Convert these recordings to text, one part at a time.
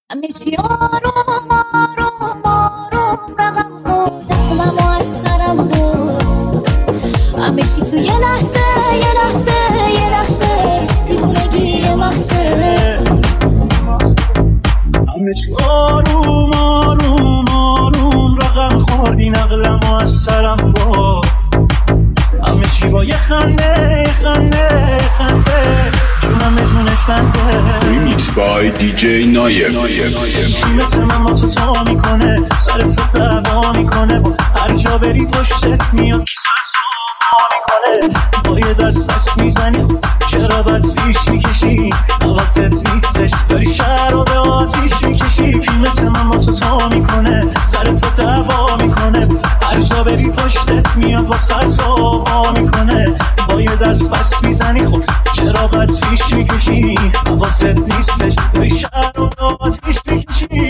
همه چی آروم آروم آروم رقم خورد عقلم و از سرم بود همه چی تو یه لحظه یه لحظه یه لحظه دیوونگی یه محصه همه چی آروم آروم آروم رقم خورد این عقلم و از سرم بود همه چی با یه خنده خنده خنده جونم جونش بنده Remix by DJ Nayer چی مثل من با تو تا میکنه سر تو دعوا میکنه هر جا بری پشتت میاد میکنه با یه دست بس میزنی خود چرا بد پیش میکشی حواست نیستش داری شهر رو به آتیش میکشی کی مثل من با تو تا میکنه سر تو دعوا میکنه هر جا بری پشتت میاد با سر تو با میکنه با یه دست بس میزنی خود چرا بد پیش میکشی حواست نیستش داری شهر رو به آتیش میکشی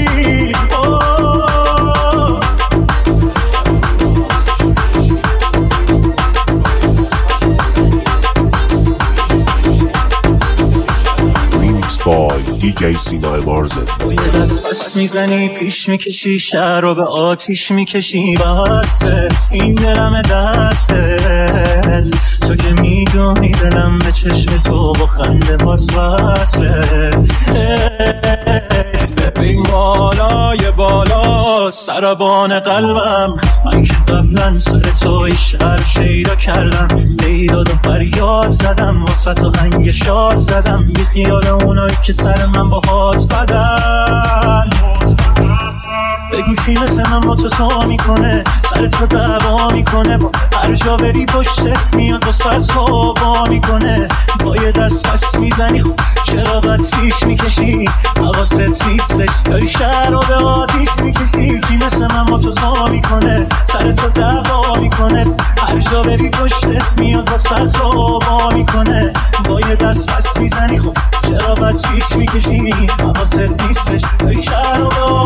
by DJ سینا بارزه با یه دست بس میزنی پیش میکشی شهر رو به آتیش میکشی بسه این دلم دستت تو که میدونی دلم به چشم تو با خنده باز بسه ببین بالای بالا سربان قلبم من که قبلا سر توی شهر شیدا کردم دیداد و فریاد زدم واسه تو هنگ شاد زدم بی خیال اونایی که سر من با هات بدن بگو کی مثل من با تو تا میکنه سر تو دعوا میکنه با هر جا بری پشتت میاد با سر تو با میکنه با یه دست بس میزنی خود چرا بد پیش میکشی حواست نیستش داری شهر رو به آتیش میکشی کی مثل من با تو تا میکنه سر تو دعوا میکنه هر جا بری پشتت میاد با سر تو با میکنه با یه دست بس میزنی خود چرا بد پیش میکشی حواست نیستش داری شهر رو به